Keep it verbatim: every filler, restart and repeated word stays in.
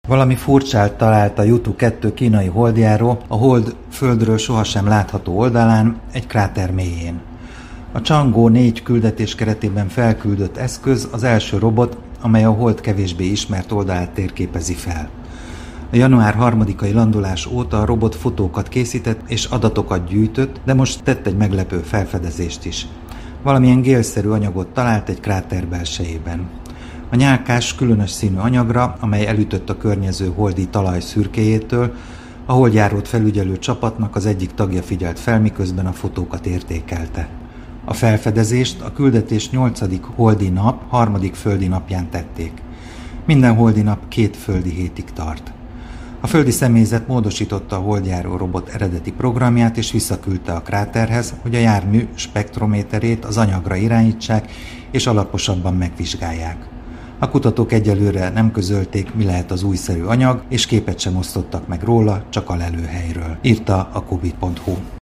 Valami furcsát talált a Yutu kettő kínai holdjáró a hold földről sohasem látható oldalán, egy kráter mélyén. A Chang'e négy küldetés keretében felküldött eszköz az első robot, amely a hold kevésbé ismert oldalát térképezi fel. A január harmadikai landolás óta a robot fotókat készített és adatokat gyűjtött, de most tett egy meglepő felfedezést is. Valamilyen gélszerű anyagot talált egy kráter belsejében. A nyálkás, különös színű anyagra, amely elütött a környező holdi talaj szürkéjétől, a holdjárót felügyelő csapatnak az egyik tagja figyelt fel, miközben a fotókat értékelte. A felfedezést a küldetés nyolcadik holdi nap, harmadik földi napján tették. Minden holdi nap két földi hétig tart. A földi személyzet módosította a holdjáró robot eredeti programját és visszaküldte a kráterhez, hogy a jármű spektrométerét az anyagra irányítsák és alaposabban megvizsgálják. A kutatók egyelőre nem közölték, mi lehet az újszerű anyag, és képet sem osztottak meg róla, csak a lelőhelyről, írta a kubit pont hu.